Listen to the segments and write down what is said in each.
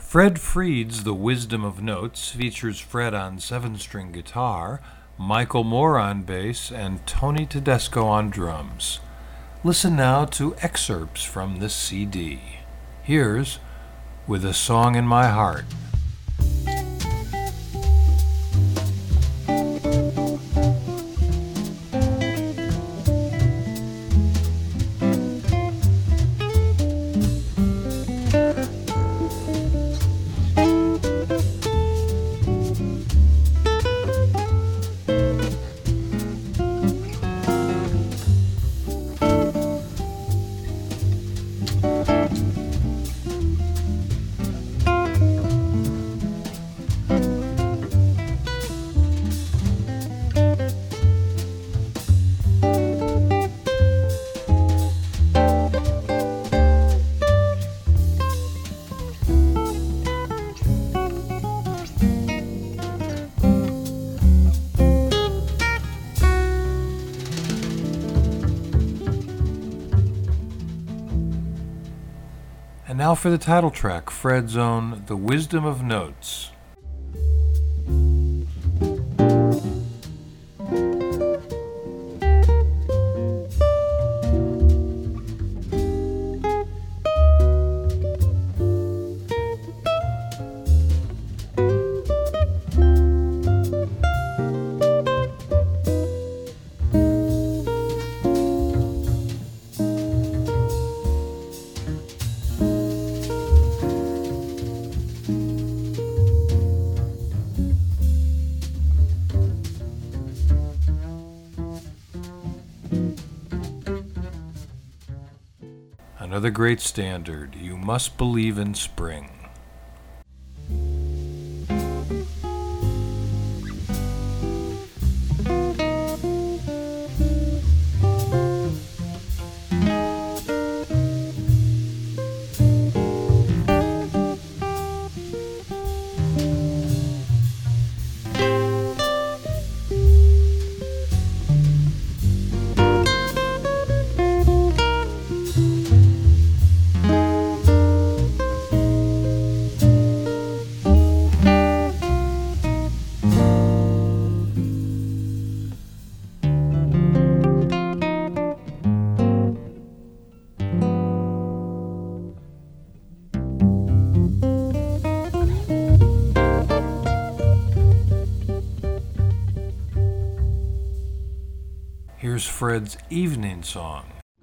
Fred Freed's The Wisdom of Notes features Fred on 7-string guitar, Michael Moore on bass, and Tony Tedesco on drums. Listen now to excerpts from this CD. Here's With a Song in My Heart. And now for the title track, Fred's own The Wisdom of Notes. Another great standard, You Must Believe in Spring. Here's Fred's evening song.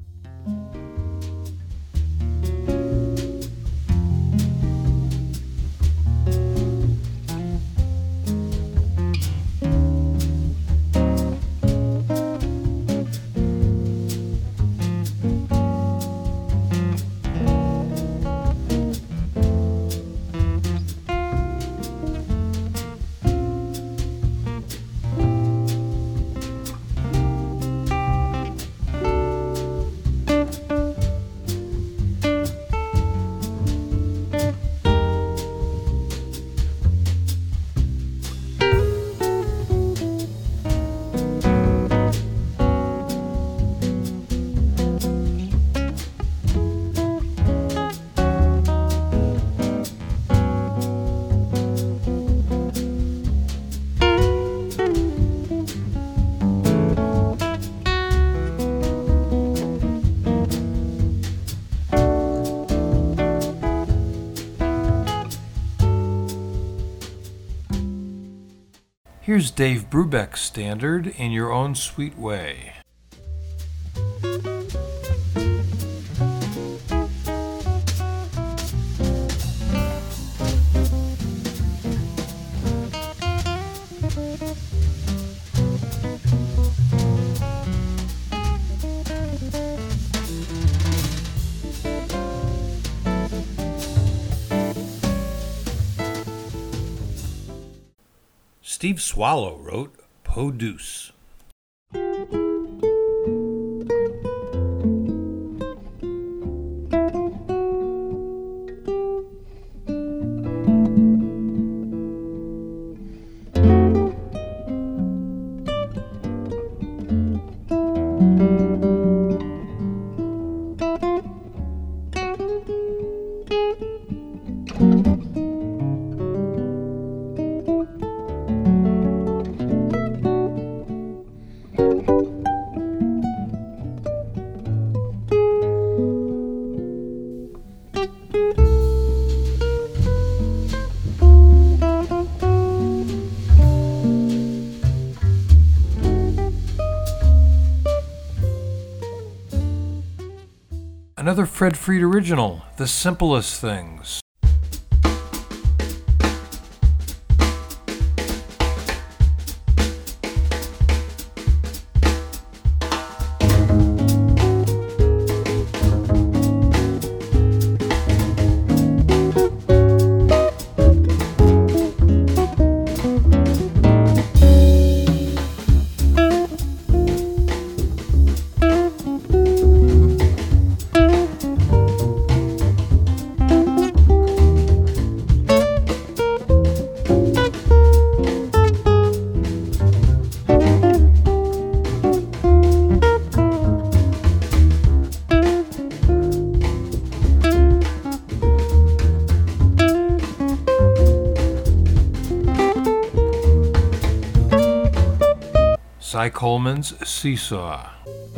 Here's Dave Brubeck's standard, In Your Own Sweet Way. Steve Swallow wrote Peau Douce. another Fred Freed original, The Simplest Things. Cy Coleman's Seesaw.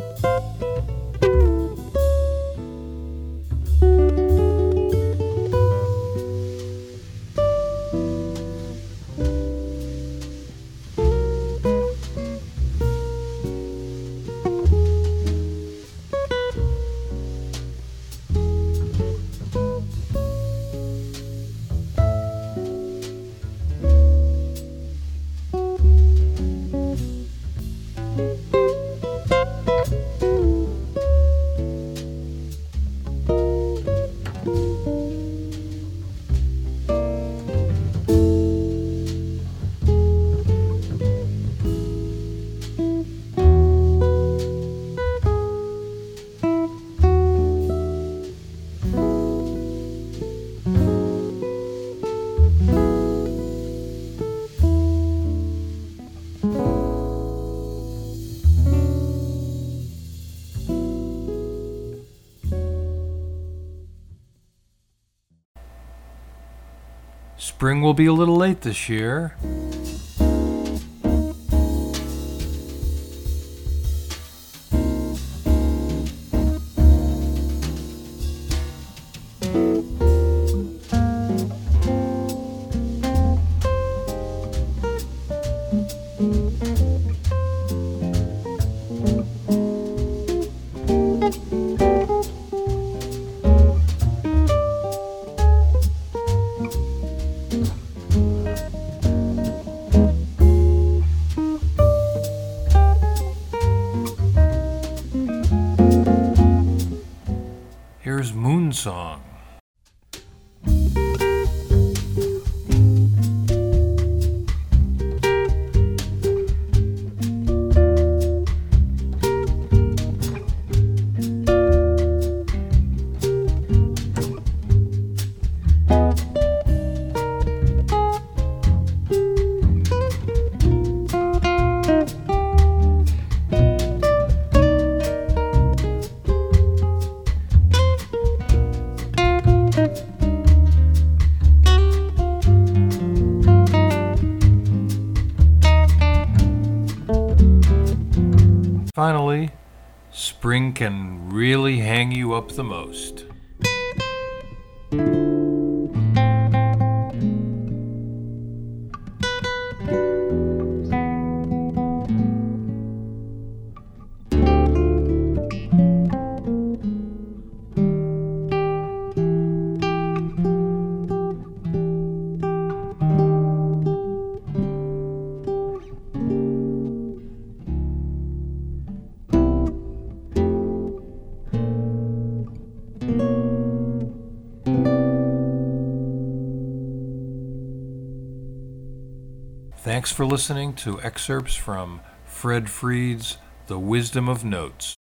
Spring will be a little late this year. Here's Moon Song. Finally, spring can really hang you up the most. Thanks for listening to excerpts from Fred Freed's The Wisdom of Notes.